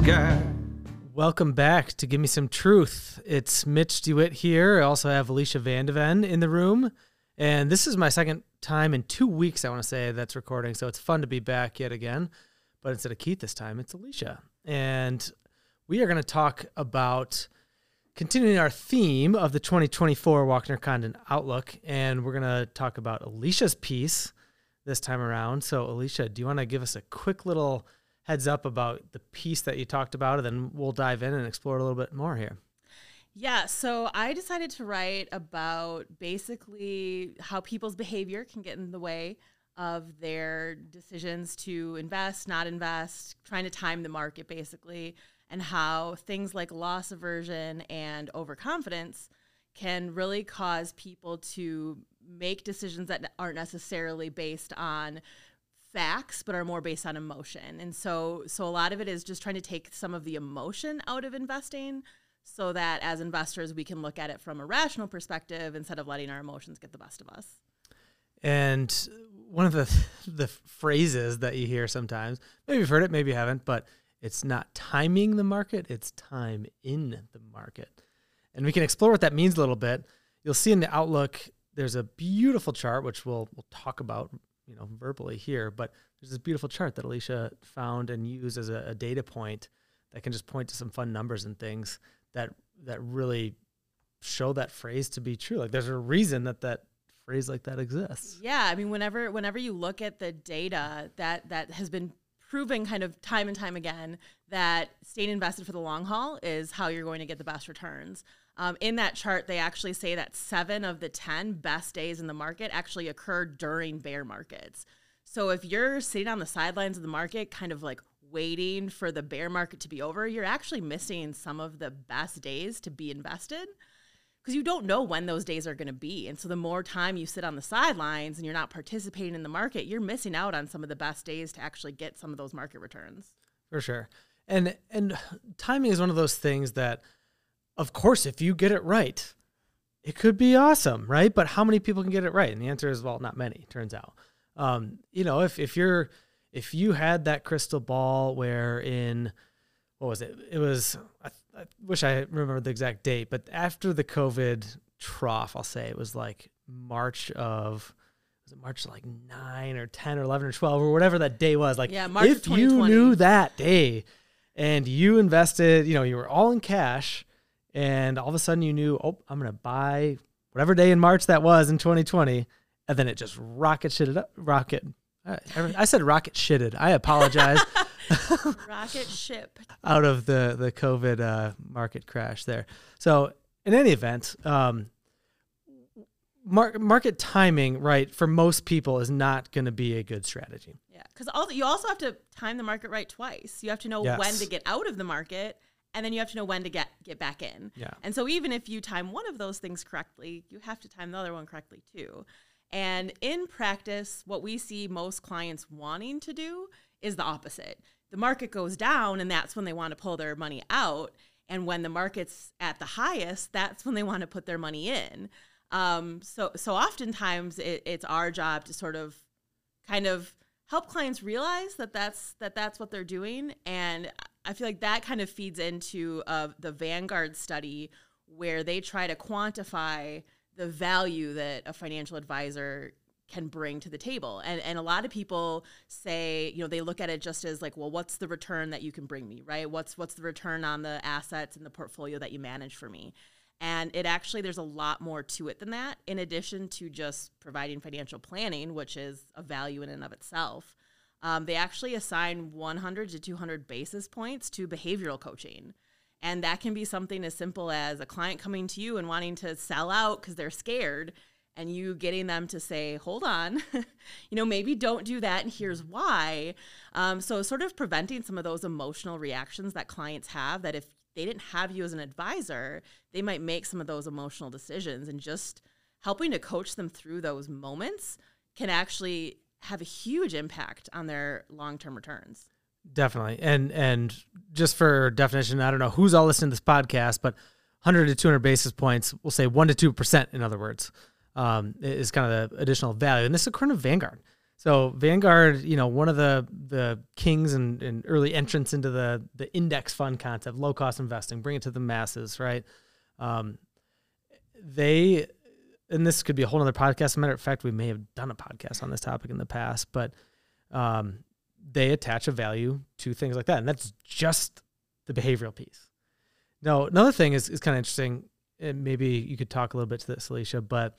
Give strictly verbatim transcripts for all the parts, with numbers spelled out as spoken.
guy. Welcome back to Give Me Some Truth. It's Mitch DeWitt here. I also have Alicia Vandeven in the room. And this is my second time in two weeks, I want to say, that's recording. So it's fun to be back yet again. But instead of Keith this time, it's Alicia. And we are going to talk about continuing our theme of the twenty twenty-four Walkner Condon Outlook. And we're going to talk about Alicia's piece this time around. So Alicia, do you want to give us a quick little heads up about the piece that you talked about, and then we'll dive in and explore a little bit more here? Yeah, so I decided to write about basically how people's behavior can get in the way of their decisions to invest, not invest, trying to time the market basically, and how things like loss aversion and overconfidence can really cause people to make decisions that aren't necessarily based on facts, but are more based on emotion. And so so a lot of it is just trying to take some of the emotion out of investing so that as investors, we can look at it from a rational perspective instead of letting our emotions get the best of us. And one of the the phrases that you hear sometimes, maybe you've heard it, maybe you haven't, but it's not timing the market, it's time in the market. And we can explore what that means a little bit. You'll see in the Outlook, there's a beautiful chart, which we'll we'll talk about, you know, verbally here, but there's this beautiful chart that Alicia found and used as a, a data point that can just point to some fun numbers and things that that really show that phrase to be true. Like there's a reason that that phrase like that exists. Yeah, I mean, whenever whenever you look at the data that that has been proven kind of time and time again that staying invested for the long haul is how you're going to get the best returns. Um, in that chart, they actually say that seven of the ten best days in the market actually occur during bear markets. So if you're sitting on the sidelines of the market, kind of like waiting for the bear market to be over, you're actually missing some of the best days to be invested because you don't know when those days are going to be. And so the more time you sit on the sidelines and you're not participating in the market, you're missing out on some of the best days to actually get some of those market returns. For sure. And and timing is one of those things that, of course, if you get it right, it could be awesome, right? But how many people can get it right? And the answer is, well, not many, turns out. Um, you know, if if you're if you had that crystal ball where in, what was it? It was, I, I wish I remember the exact date, but after the COVID trough, I'll say it was like March of, was it March like nine or ten or eleven or twelve or whatever that day was? Like, yeah, March if of you knew that day and you invested, you know, you were all in cash, and all of a sudden you knew, oh, I'm going to buy whatever day in March that was in twenty twenty. And then it just rocket shitted up. Rocket. I, I said rocket shitted. I apologize. Rocket ship. Out of the, the COVID uh, market crash there. So in any event, um, mar- market timing, right, for most people is not going to be a good strategy. Yeah, because you also have to time the market right twice. You have to know Yes. when to get out of the market, and then you have to know when to get, get back in. Yeah. And so even if you time one of those things correctly, you have to time the other one correctly too. And in practice, what we see most clients wanting to do is the opposite. The market goes down, and that's when they want to pull their money out. And when the market's at the highest, that's when they want to put their money in. Um, so, so oftentimes it, it's our job to sort of kind of help clients realize that that's, that that's what they're doing. And I feel like that kind of feeds into uh, the Vanguard study where they try to quantify the value that a financial advisor can bring to the table. And and a lot of people say, you know, they look at it just as like, well, what's the return that you can bring me, right? What's what's the return on the assets and the portfolio that you manage for me? And it actually, there's a lot more to it than that, in addition to just providing financial planning, which is a value in and of itself. Um, they actually assign one hundred to two hundred basis points to behavioral coaching. And that can be something as simple as a client coming to you and wanting to sell out because they're scared, and you getting them to say, hold on, you know, maybe don't do that, and here's why. Um, so sort of preventing some of those emotional reactions that clients have, that if they didn't have you as an advisor, they might make some of those emotional decisions, and just helping to coach them through those moments can actually have a huge impact on their long-term returns. Definitely. And and just for definition, I don't know who's all listening to this podcast, but one hundred to two hundred basis points, we'll say one to two percent, in other words, um, is kind of the additional value. And this is according to Vanguard. So Vanguard, you know, one of the the kings and, and early entrants into the the index fund concept, low cost investing, bring it to the masses, right? Um, they, and this could be a whole other podcast. As a matter of fact, we may have done a podcast on this topic in the past, but um, they attach a value to things like that, and that's just the behavioral piece. Now, another thing is is kind of interesting, and maybe you could talk a little bit to this, Alicia, but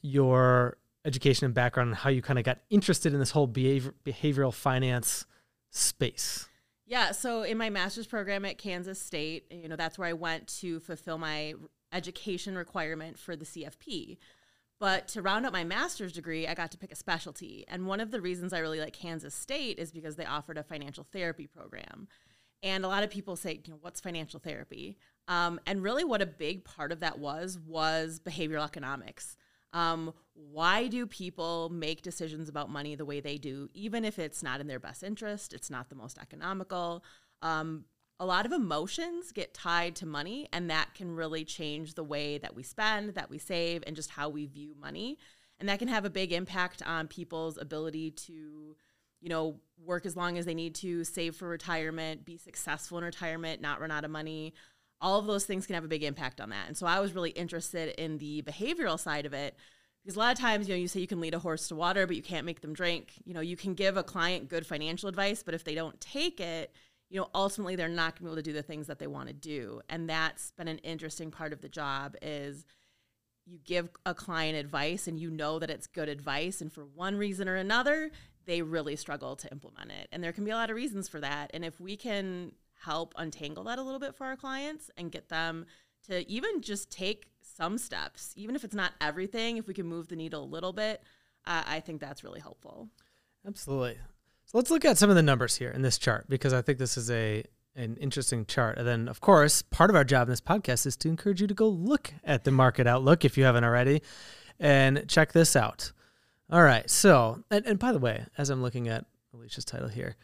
your education and background and how you kind of got interested in this whole behavior, behavioral finance space. Yeah, so in my master's program at Kansas State, you know, that's where I went to fulfill my education requirement for the C F P. But to round out my master's degree, I got to pick a specialty. And one of the reasons I really like Kansas State is because they offered a financial therapy program. And a lot of people say, you know, what's financial therapy? Um, and really what a big part of that was, was behavioral economics. Um, why do people make decisions about money the way they do, even if it's not in their best interest, it's not the most economical? Um, a lot of emotions get tied to money, and that can really change the way that we spend, that we save, and just how we view money. And that can have a big impact on people's ability to, you know, work as long as they need to, save for retirement, be successful in retirement, not run out of money. All of those things can have a big impact on that. And so I was really interested in the behavioral side of it, because a lot of times, you know, you say you can lead a horse to water, but you can't make them drink. You know, you can give a client good financial advice, but if they don't take it, you know, ultimately they're not going to be able to do the things that they want to do. And that's been an interesting part of the job is you give a client advice and you know that it's good advice. And for one reason or another, they really struggle to implement it. And there can be a lot of reasons for that. And if we can help untangle that a little bit for our clients and get them to even just take some steps, even if it's not everything, if we can move the needle a little bit, uh, I think that's really helpful. Absolutely. So let's look at some of the numbers here in this chart, because I think this is a an interesting chart. And then, of course, part of our job in this podcast is to encourage you to go look at the market outlook if you haven't already and check this out. All right. So, and, and by the way, as I'm looking at Alicia's title here,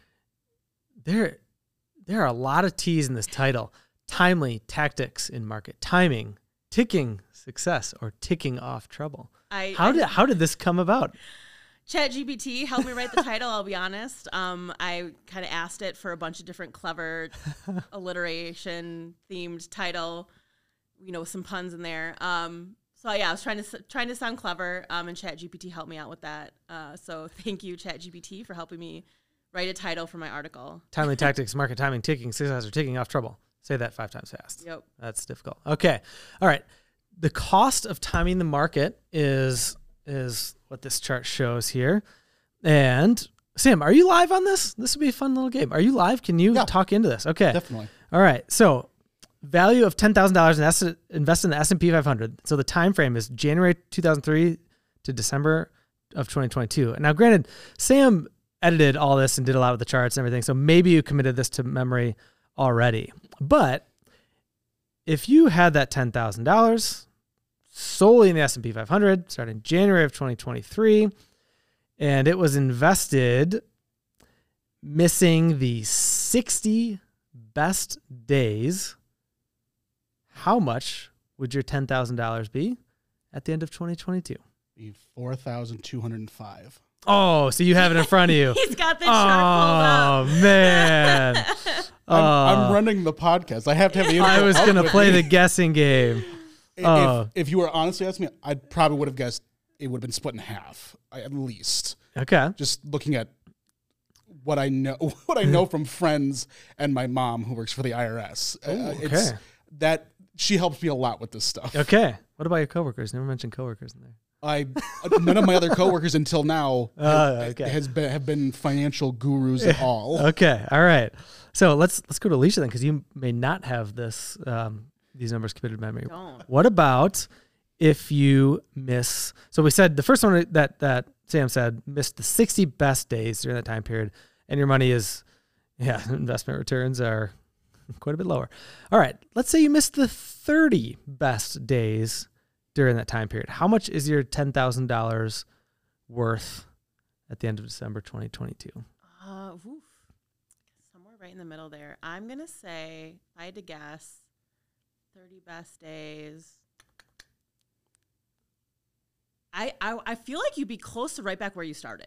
there There are a lot of T's in this title. Timely tactics in market timing, ticking success, or ticking off trouble. I, how I, did how did this come about? ChatGPT helped me write the title, I'll be honest. Um, I kind of asked it for a bunch of different clever alliteration themed title, you know, with some puns in there. Um, so yeah, I was trying to trying to sound clever, um, and ChatGPT helped me out with that. Uh, so thank you, ChatGPT, for helping me write a title for my article. Timely tactics, market timing, ticking success, or ticking off trouble. Say that five times fast. Yep. That's difficult. Okay. All right. The cost of timing the market is is what this chart shows here. And Sam, are you live on this? This would be a fun little game. Are you live? Can you yeah, talk into this? Okay. Definitely. All right. So value of ten thousand dollars invest in the S and P five hundred. So the time frame is January two thousand three to December of twenty twenty-two. And now granted, Sam edited all this and did a lot of the charts and everything. So maybe you committed this to memory already. But if you had that ten thousand dollars solely in the S and P five hundred starting January of twenty twenty-three, and it was invested missing the sixty best days, how much would your ten thousand dollars be at the end of twenty twenty-two? Be four thousand two hundred five. Oh, so you have it in front of you. He's got the chart pulled up. Oh, man. I'm, uh, I'm running the podcast. I have to have the info. I was going to play me. the guessing game. If, uh, if, if you were honestly asking me, I probably would have guessed it would have been split in half, at least. Okay. Just looking at what I know, what I know from friends and my mom who works for the I R S. Ooh, uh, okay. It's that she helps me a lot with this stuff. Okay. What about your coworkers? Never mentioned coworkers in there. I none of my other coworkers until now uh, have, okay. has been have been financial gurus at all. Okay, all right. So let's let's go to Alicia then, because you may not have this um, these numbers committed to memory. Don't. What about if you miss? So we said the first one that that Sam said missed the sixty best days during that time period, and your money is, yeah, investment returns are quite a bit lower. All right, let's say you missed the thirty best days during that time period. How much is your ten thousand dollars worth at the end of December twenty twenty-two? Uh, oof. Somewhere right in the middle there. I'm going to say, if I had to guess, thirty best days. I, I I feel like you'd be close to right back where you started.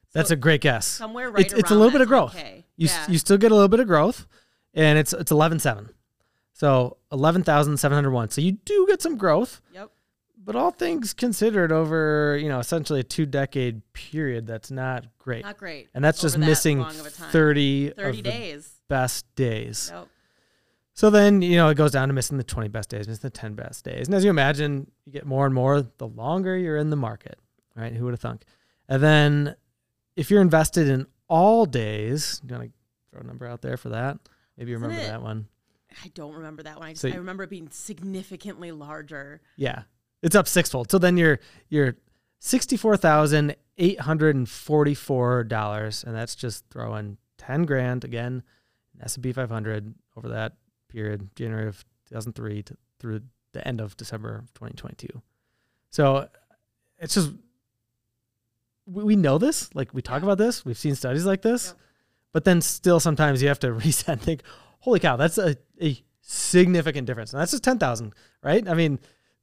That's a great guess. Somewhere right it's, it's a around little bit that of growth. ten K. You Yeah. s- you still get a little bit of growth, and it's it's eleven seven. So eleven thousand seven hundred one. So you do get some growth. Yep. But all things considered, over, you know, essentially a two decade period, that's not great. Not great. And that's over just that missing long of a time. thirty, thirty of the days. best days. Yep. So then, you know, it goes down to missing the twenty best days, missing the ten best days. And as you imagine, you get more and more the longer you're in the market, right? Who would have thunk? And then if you're invested in all days, you want to throw a number out there for that? Maybe you Isn't remember it- that one. I don't remember that one. I just So- I remember it being significantly larger. Yeah. It's up sixfold. So then you're you're sixty-four thousand eight hundred forty-four dollars, and that's just throwing ten grand again, S and P five hundred over that period, January of two thousand three to through the end of December of twenty twenty-two. So it's just we, we know this, like we talk Yeah. about this, we've seen studies like this, Yep. but then still sometimes you have to reset and think, holy cow, that's a, a significant difference. And that's just ten thousand, right? I mean,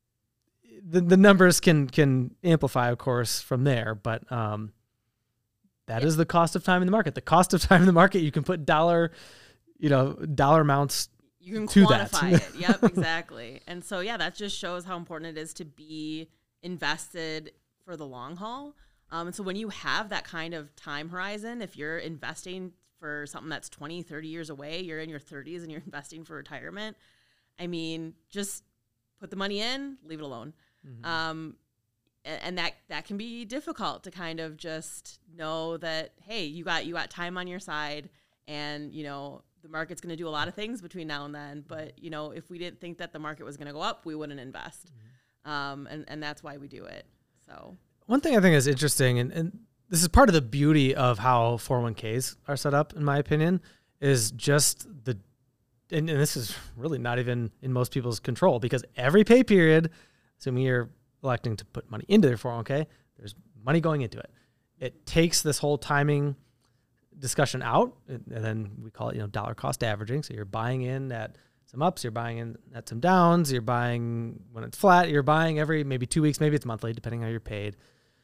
the the numbers can can amplify, of course, from there, but um, that Yeah. is the cost of time in the market. The cost of time in the market, you can put dollar, you know, dollar amounts. You can to that. quantify it. Yep, exactly. And so, yeah, that just shows how important it is to be invested for the long haul. Um, and so when you have that kind of time horizon, if you're investing for something that's twenty, thirty years away, you're in your thirties and you're investing for retirement, I mean, just put the money in, leave it alone. Mm-hmm. Um, and, and that, that can be difficult to kind of just know that, hey, you got, you got time on your side, and, you know, the market's going to do a lot of things between now and then. But, you know, if we didn't think that the market was going to go up, we wouldn't invest. Mm-hmm. Um, and, and that's why we do it. So, One thing I think is interesting, and, and this is part of the beauty of how four oh one k's are set up, in my opinion, is just the, and, and this is really not even in most people's control, because every pay period, assuming you're electing to put money into their four oh one k, there's money going into it. It takes this whole timing discussion out, and then we call it, you know, dollar cost averaging. So you're buying in at some ups, you're buying in at some downs, you're buying when it's flat, you're buying every maybe two weeks, maybe it's monthly, depending on how you're paid.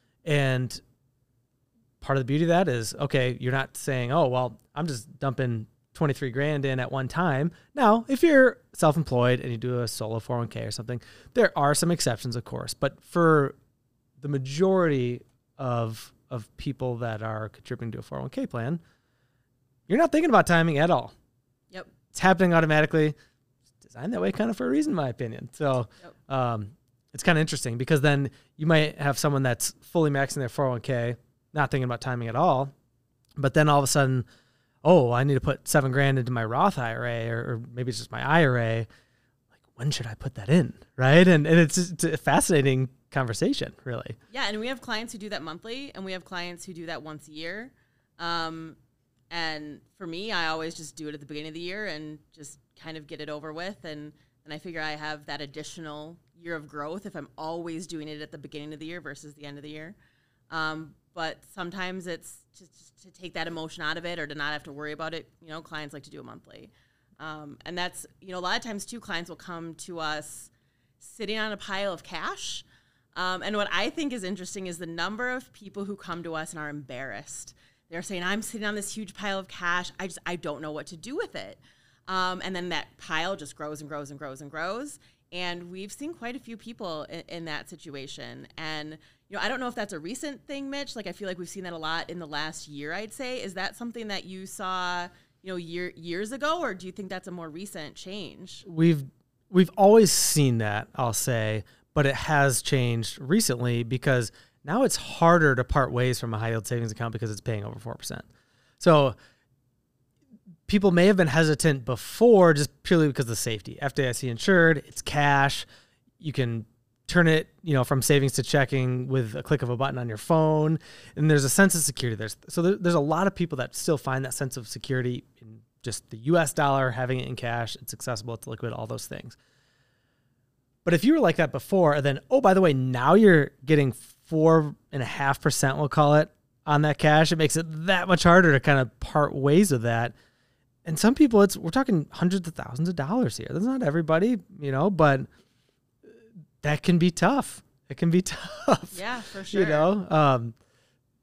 And part of the beauty of that is, okay, you're not saying, oh, well, I'm just dumping twenty-three grand in at one time. Now, if you're self-employed and you do a solo four oh one k or something, there are some exceptions, of course. But for the majority of of people that are contributing to a four oh one k plan, you're not thinking about timing at all. yep. It's happening automatically. It's designed that way kind of for a reason, in my opinion. So Yep. um, it's kind of interesting, because then you might have someone that's fully maxing their four oh one k, not thinking about timing at all, but then all of a sudden, oh, I need to put seven grand into my Roth I R A, or, or maybe it's just my I R A. Like, when should I put that in, right? And and it's, it's a fascinating conversation, really. Yeah, and we have clients who do that monthly, and we have clients who do that once a year. Um, and for me, I always just do it at the beginning of the year and just kind of get it over with. And, and I figure I have that additional year of growth if I'm always doing it at the beginning of the year versus the end of the year. Um, but sometimes it's just, just to take that emotion out of it, or to not have to worry about it. You know, clients like to do it monthly. Um, and that's, you know, a lot of times too, clients will come to us sitting on a pile of cash. Um, and what I think is interesting is the number of people who come to us and are embarrassed. They're saying, I'm sitting on this huge pile of cash. I just, I don't know what to do with it. Um, and then that pile just grows and grows and grows and grows. And we've seen quite a few people in, in that situation. And, you know, I don't know if that's a recent thing, Mitch. Like, I feel like we've seen that a lot in the last year, I'd say. Is that something that you saw, you know, year, years ago, or do you think that's a more recent change? We've we've always seen that, I'll say, but it has changed recently, because now it's harder to part ways from a high yield savings account because it's paying over four percent. So people may have been hesitant before just purely because of the safety. F D I C insured, it's cash. You can turn it, you know, from savings to checking with a click of a button on your phone. And there's a sense of security. There's so there, there's a lot of people that still find that sense of security in just the U S dollar, having it in cash. It's accessible, it's liquid, all those things. But if you were like that before, and then, oh, by the way, now you're getting four and a half percent, we'll call it, on that cash, it makes it that much harder to kind of part ways with that. And some people, it's we're talking hundreds of thousands of dollars here. That's not everybody, you know, but that can be tough. It can be tough. Yeah, for sure. You know, um,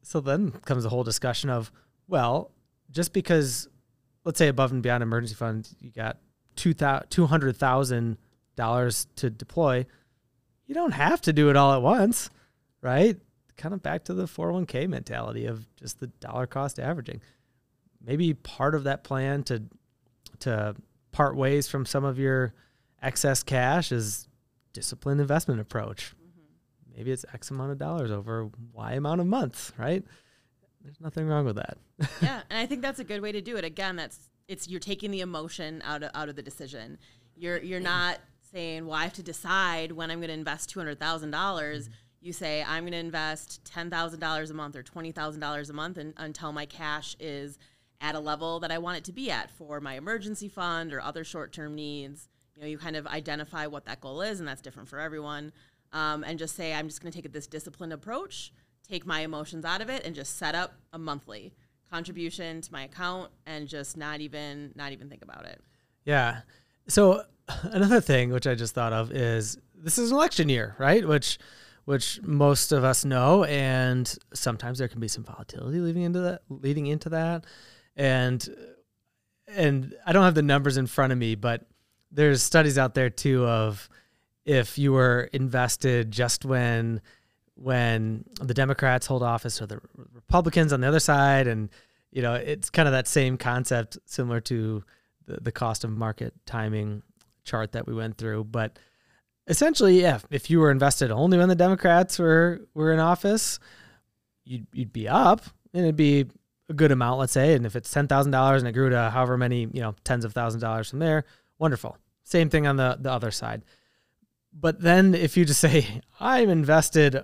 so then comes the whole discussion of, well, just because, let's say above and beyond emergency fund, you got two hundred thousand dollars to deploy, you don't have to do it all at once, right? Kind of back to the four oh one k mentality of just the dollar cost averaging. Maybe part of that plan to to part ways from some of your excess cash is disciplined investment approach. Mm-hmm. Maybe it's X amount of dollars over Y amount of months, right? There's nothing wrong with that. Yeah, and I think that's a good way to do it. Again, that's it's you're taking the emotion out of out of the decision. You're you're not saying, well, I have to decide when I'm going to invest two hundred thousand dollars. You say, I'm going to invest ten thousand dollars a month or twenty thousand dollars a month and, until my cash is at a level that I want it to be at for my emergency fund or other short-term needs. You know, you kind of identify what that goal is, and that's different for everyone. Um, and just say, I'm just going to take this disciplined approach, take my emotions out of it, and just set up a monthly contribution to my account and just not even not even think about it. Yeah. So another thing which I just thought of is this is an election year, right? Which which most of us know, and sometimes there can be some volatility leading into that leading into that. And and I don't have the numbers in front of me, but there's studies out there too of if you were invested just when when the Democrats hold office or the Republicans on the other side. And, you know, it's kind of that same concept similar to the, the cost of market timing chart that we went through. But essentially, yeah, if you were invested only when the Democrats were, were in office, you'd, you'd be up and it'd be a good amount, let's say. And if it's ten thousand dollars and it grew to however many, you know, tens of thousands of dollars from there, wonderful. Same thing on the, the other side. But then if you just say, I'm invested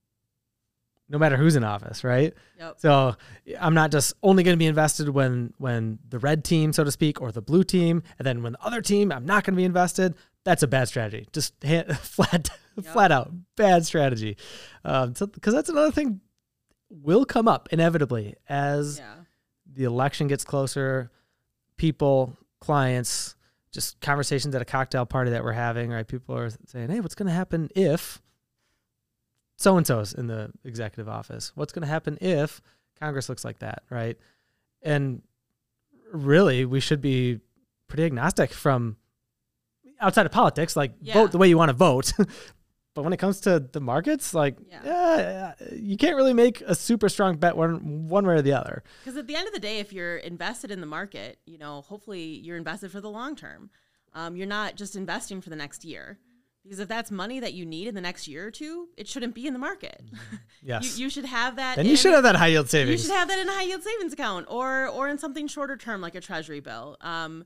no matter who's in office, right? Yep. So I'm not just only going to be invested when when the red team, so to speak, or the blue team, and then when the other team, I'm not going to be invested. That's a bad strategy. Just hand, flat, yep. flat out bad strategy. Um, so because that's another thing will come up inevitably as yeah. the election gets closer. People, clients, just conversations at a cocktail party that we're having, right? People are saying, "Hey, what's going to happen if so-and-so's in the executive office? What's going to happen if Congress looks like that," right? And really, we should be pretty agnostic from outside of politics, like yeah. vote the way you want to vote. But when it comes to the markets, like, yeah. yeah, you can't really make a super strong bet one, one way or the other. Because at the end of the day, if you're invested in the market, you know, hopefully you're invested for the long term. Um, you're not just investing for the next year. Because if that's money that you need in the next year or two, it shouldn't be in the market. Yes. you, you should have that. And in, you should have that high yield savings. You should have that in a high yield savings account or or in something shorter term like a treasury bill. Um,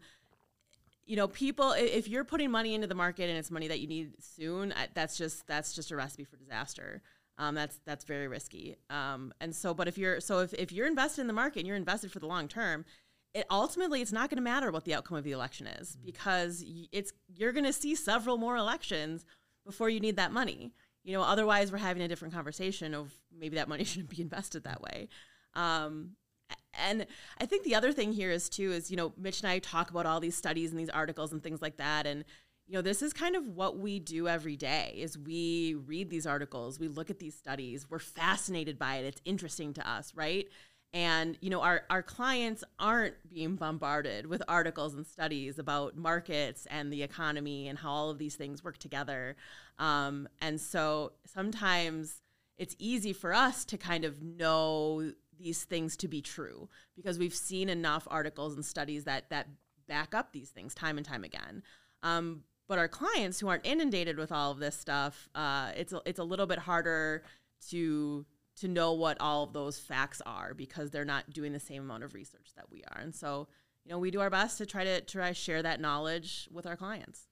you know, people, if you're putting money into the market and it's money that you need soon, that's just that's just a recipe for disaster. Um, that's that's very risky. Um, and so, but if you're so if, if you're invested in the market and you're invested for the long term, it ultimately it's not going to matter what the outcome of the election is because it's you're going to see several more elections before you need that money. You know, otherwise we're having a different conversation of maybe that money shouldn't be invested that way. Um, and I think the other thing here is too is, you know, Mitch and I talk about all these studies and these articles and things like that. And, you know, this is kind of what we do every day is we read these articles, we look at these studies, we're fascinated by it. It's interesting to us, right? And, you know, our, our clients aren't being bombarded with articles and studies about markets and the economy and how all of these things work together. Um, and so sometimes it's easy for us to kind of know these things to be true because we've seen enough articles and studies that that back up these things time and time again. Um, but our clients who aren't inundated with all of this stuff, uh, it's a, it's a little bit harder to to know what all of those facts are because they're not doing the same amount of research that we are. And so, you know, we do our best to try to try to share that knowledge with our clients.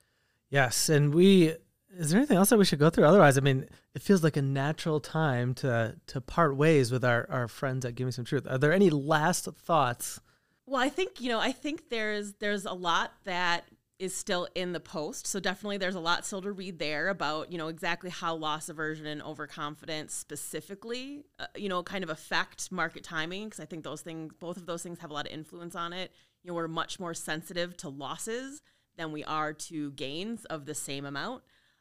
Yes, and we is there anything else that we should go through? Otherwise, I mean, it feels like a natural time to to part ways with our, our friends at Give Me Some Truth. Are there any last thoughts? Well, I think, you know, I think there's there's a lot that is still in the post. So definitely there's a lot still to read there about, you know, exactly how loss aversion and overconfidence specifically, uh, you know, kind of affect market timing. Because I think those things, both of those things have a lot of influence on it. You know, we're much more sensitive to losses than we are to gains of the same amount.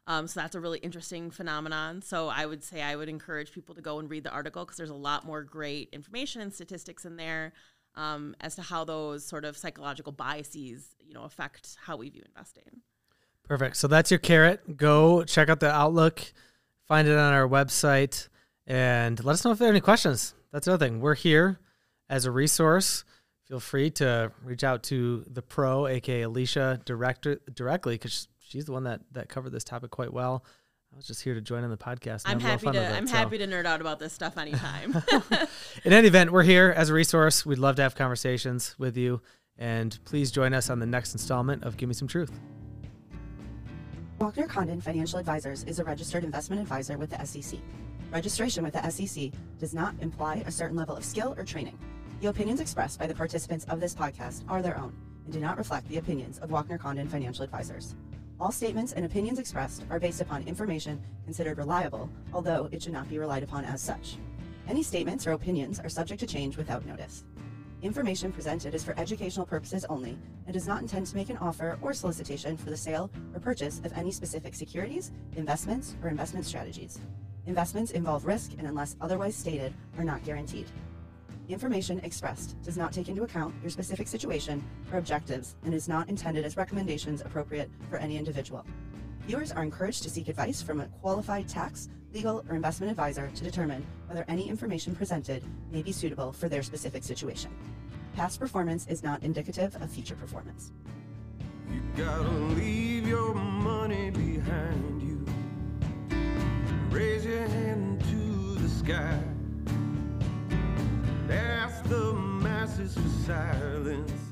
Um, so that's a really interesting phenomenon. So I would say I would encourage people to go and read the article because there's a lot more great information and statistics in there um, as to how those sort of psychological biases, you know, affect how we view investing. Perfect. So that's your carrot. Go check out the Outlook, find it on our website, and let us know if there are any questions. That's the other thing. We're here as a resource. Feel free to reach out to the pro, aka Alicia, direct, directly because she's the one that, that covered this topic quite well. I was just here to join in the podcast. I'm happy to. It, I'm so. happy to nerd out about this stuff anytime. In any event, we're here as a resource. We'd love to have conversations with you, and please join us on the next installment of Give Me Some Truth. Walkner Condon Financial Advisors is a registered investment advisor with the S E C. Registration with the S E C does not imply a certain level of skill or training. The opinions expressed by the participants of this podcast are their own and do not reflect the opinions of Walkner Condon Financial Advisors. All statements and opinions expressed are based upon information considered reliable, although it should not be relied upon as such. Any statements or opinions are subject to change without notice. Information presented is for educational purposes only and does not intend to make an offer or solicitation for the sale or purchase of any specific securities, investments, or investment strategies. Investments involve risk and, unless otherwise stated, are not guaranteed. Information expressed does not take into account your specific situation or objectives and is not intended as recommendations appropriate for any individual. Viewers are encouraged to seek advice from a qualified tax, legal, or investment advisor to determine whether any information presented may be suitable for their specific situation. Past performance is not indicative of future performance. You gotta leave your money behind you. Raise your hand to the sky. Ask the masses for silence.